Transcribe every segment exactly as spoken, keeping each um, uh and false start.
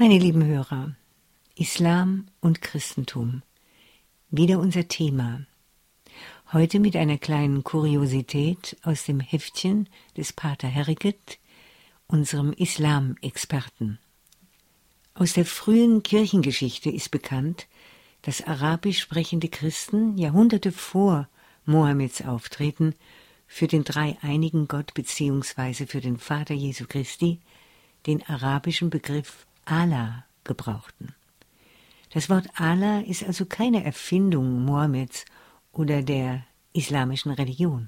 Meine lieben Hörer, Islam und Christentum, wieder unser Thema. Heute mit einer kleinen Kuriosität aus dem Heftchen des Pater Herriget, unserem Islam-Experten. Aus der frühen Kirchengeschichte ist bekannt, dass arabisch sprechende Christen Jahrhunderte vor Mohammeds Auftreten für den dreieinigen Gott bzw. für den Vater Jesu Christi den arabischen Begriff Allah gebrauchten. Das Wort Allah ist also keine Erfindung Mohammeds oder der islamischen Religion.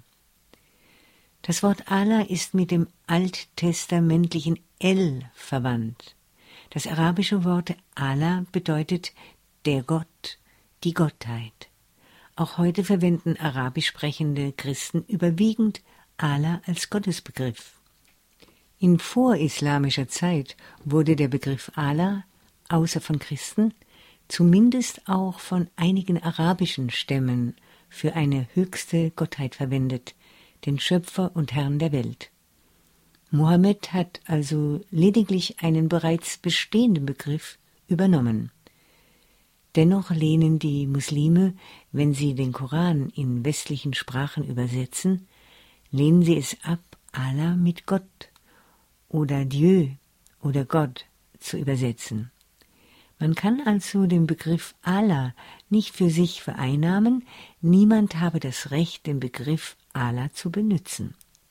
Das Wort Allah ist mit dem alttestamentlichen El verwandt. Das arabische Wort Allah bedeutet der Gott, die Gottheit. Auch heute verwenden arabisch sprechende Christen überwiegend Allah als Gottesbegriff. In vorislamischer Zeit wurde der Begriff Allah, außer von Christen, zumindest auch von einigen arabischen Stämmen für eine höchste Gottheit verwendet, den Schöpfer und Herrn der Welt. Mohammed hat also lediglich einen bereits bestehenden Begriff übernommen. Dennoch lehnen die Muslime, wenn sie den Koran in westlichen Sprachen übersetzen, lehnen sie es ab, Allah mit Gott oder Dieu oder Gott zu übersetzen. Man kann also den Begriff Allah nicht für sich vereinnahmen, niemand habe das Recht, den Begriff Allah zu benutzen.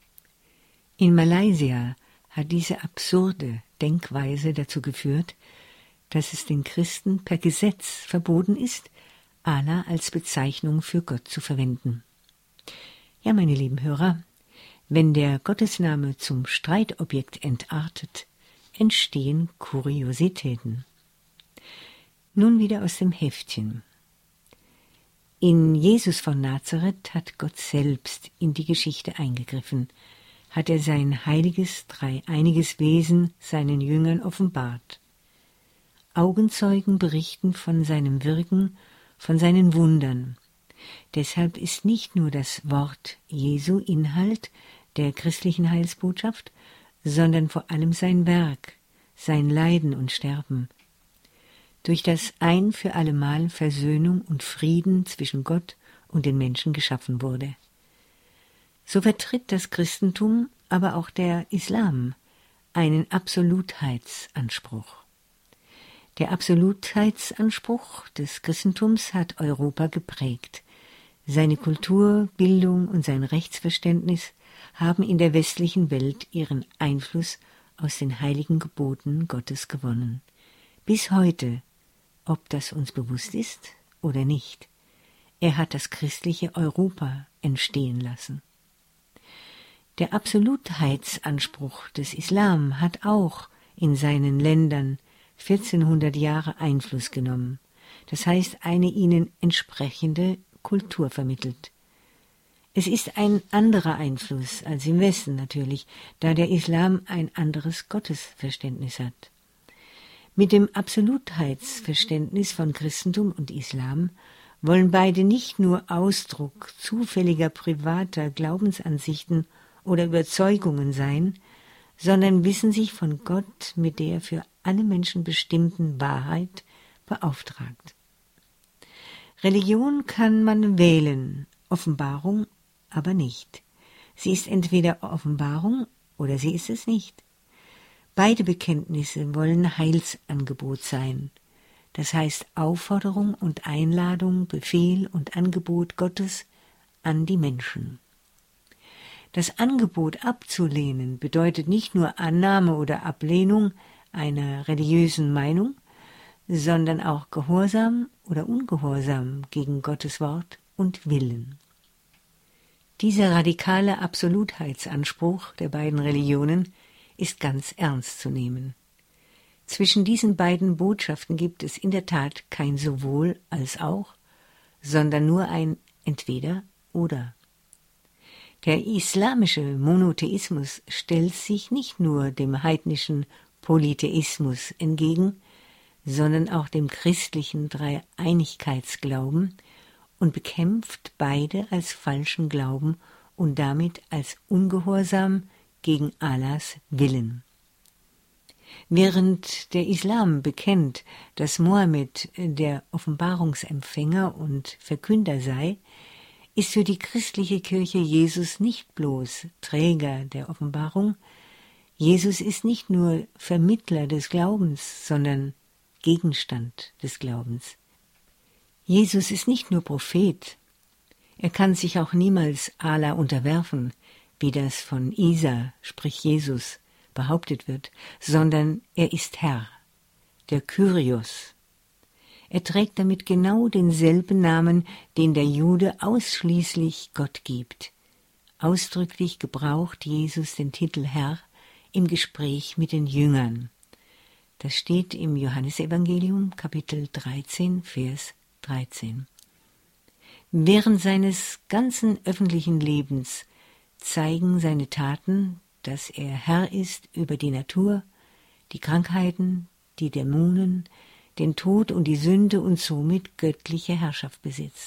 In Malaysia hat diese absurde Denkweise dazu geführt, dass es den Christen per Gesetz verboten ist, Allah als Bezeichnung für Gott zu verwenden. Ja, meine lieben Hörer, wenn der Gottesname zum Streitobjekt entartet, entstehen Kuriositäten. Nun wieder aus dem Heftchen. In Jesus von Nazareth hat Gott selbst in die Geschichte eingegriffen, hat er sein heiliges, dreieiniges Wesen seinen Jüngern offenbart. Augenzeugen berichten von seinem Wirken, von seinen Wundern. Deshalb ist nicht nur das Wort Jesu Inhalt der christlichen Heilsbotschaft, sondern vor allem sein Werk, sein Leiden und Sterben, durch das ein für allemal Versöhnung und Frieden zwischen Gott und den Menschen geschaffen wurde. So vertritt das Christentum, aber auch der Islam, einen Absolutheitsanspruch. Der Absolutheitsanspruch des Christentums hat Europa geprägt. Seine Kultur, Bildung und sein Rechtsverständnis haben in der westlichen Welt ihren Einfluss aus den heiligen Geboten Gottes gewonnen. Bis heute, ob das uns bewusst ist oder nicht, er hat das christliche Europa entstehen lassen. Der Absolutheitsanspruch des Islam hat auch in seinen Ländern vierzehnhundert Jahre Einfluss genommen, das heißt eine ihnen entsprechende Kultur vermittelt. Es ist ein anderer Einfluss als im Westen natürlich, da der Islam ein anderes Gottesverständnis hat. Mit dem Absolutheitsverständnis von Christentum und Islam wollen beide nicht nur Ausdruck zufälliger privater Glaubensansichten oder Überzeugungen sein, sondern wissen sich von Gott mit der für alle Menschen bestimmten Wahrheit beauftragt. Religion kann man wählen, Offenbarung aber nicht. Sie ist entweder Offenbarung oder sie ist es nicht. Beide Bekenntnisse wollen Heilsangebot sein, das heißt Aufforderung und Einladung, Befehl und Angebot Gottes an die Menschen. Das Angebot abzulehnen bedeutet nicht nur Annahme oder Ablehnung einer religiösen Meinung, sondern auch Gehorsam oder Ungehorsam gegen Gottes Wort und Willen. Dieser radikale Absolutheitsanspruch der beiden Religionen ist ganz ernst zu nehmen. Zwischen diesen beiden Botschaften gibt es in der Tat kein sowohl als auch, sondern nur ein entweder oder. Der islamische Monotheismus stellt sich nicht nur dem heidnischen Polytheismus entgegen, sondern auch dem christlichen Dreieinigkeitsglauben und bekämpft beide als falschen Glauben und damit als Ungehorsam gegen Allahs Willen. Während der Islam bekennt, dass Mohammed der Offenbarungsempfänger und Verkünder sei, ist für die christliche Kirche Jesus nicht bloß Träger der Offenbarung. Jesus ist nicht nur Vermittler des Glaubens, sondern Gegenstand des Glaubens. Jesus ist nicht nur Prophet, er kann sich auch niemals Allah unterwerfen, wie das von Isa, sprich Jesus, behauptet wird, sondern er ist Herr, der Kyrios. Er trägt damit genau denselben Namen, den der Jude ausschließlich Gott gibt. Ausdrücklich gebraucht Jesus den Titel Herr im Gespräch mit den Jüngern. Das steht im Johannesevangelium, Kapitel dreizehn, Vers dreizehn. Während seines ganzen öffentlichen Lebens zeigen seine Taten, dass er Herr ist über die Natur, die Krankheiten, die Dämonen, den Tod und die Sünde und somit göttliche Herrschaft besitzt.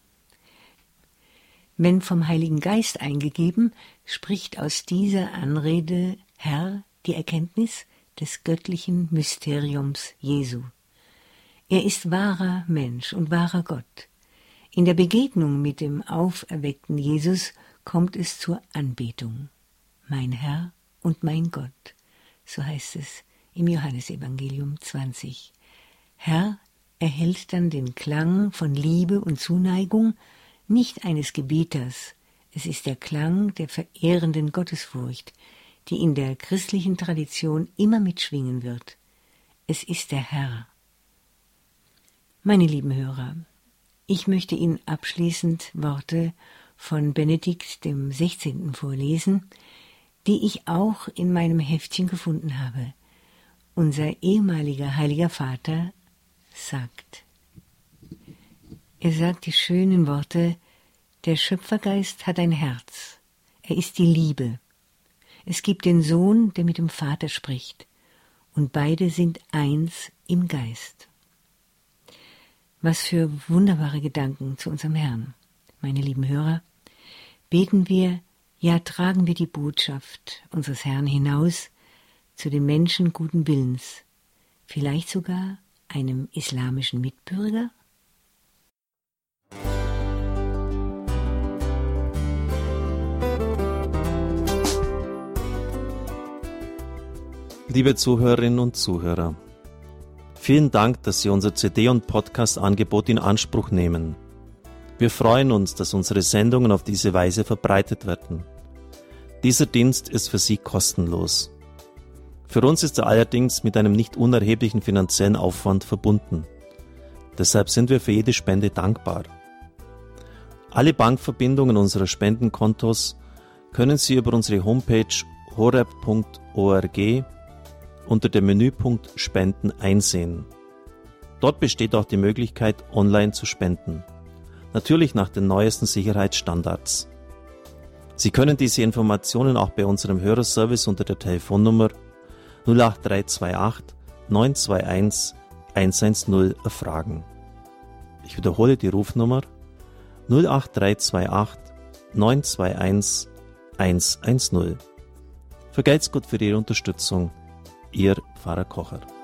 Wenn vom Heiligen Geist eingegeben, spricht aus dieser Anrede Herr die Erkenntnis des göttlichen Mysteriums Jesu. Er ist wahrer Mensch und wahrer Gott. In der Begegnung mit dem auferweckten Jesus kommt es zur Anbetung. Mein Herr und mein Gott, so heißt es im Johannesevangelium zwanzig. Herr erhält dann den Klang von Liebe und Zuneigung, nicht eines Gebieters, es ist der Klang der verehrenden Gottesfurcht, die in der christlichen Tradition immer mitschwingen wird. Es ist der Herr. Meine lieben Hörer, ich möchte Ihnen abschließend Worte von Benedikt dem Sechzehnten vorlesen, die ich auch in meinem Heftchen gefunden habe. Unser ehemaliger Heiliger Vater sagt. Er sagt die schönen Worte: Der Schöpfergeist hat ein Herz. Er ist die Liebe. Es gibt den Sohn, der mit dem Vater spricht, und beide sind eins im Geist. Was für wunderbare Gedanken zu unserem Herrn. Meine lieben Hörer, beten wir, ja tragen wir die Botschaft unseres Herrn hinaus zu den Menschen guten Willens, vielleicht sogar einem islamischen Mitbürger? Liebe Zuhörerinnen und Zuhörer, vielen Dank, dass Sie unser C D- und Podcast-Angebot in Anspruch nehmen. Wir freuen uns, dass unsere Sendungen auf diese Weise verbreitet werden. Dieser Dienst ist für Sie kostenlos. Für uns ist er allerdings mit einem nicht unerheblichen finanziellen Aufwand verbunden. Deshalb sind wir für jede Spende dankbar. Alle Bankverbindungen unserer Spendenkontos können Sie über unsere Homepage horeb punkt org unter dem Menüpunkt Spenden einsehen. Dort besteht auch die Möglichkeit, online zu spenden. Natürlich nach den neuesten Sicherheitsstandards. Sie können diese Informationen auch bei unserem Hörerservice unter der Telefonnummer null acht drei zwei acht neun zwei eins eins eins null erfragen. Ich wiederhole die Rufnummer null acht drei zwei acht neun zwei eins eins eins null. Vergelt's Gott für Ihre Unterstützung. Ihr Pfarrer Kocher.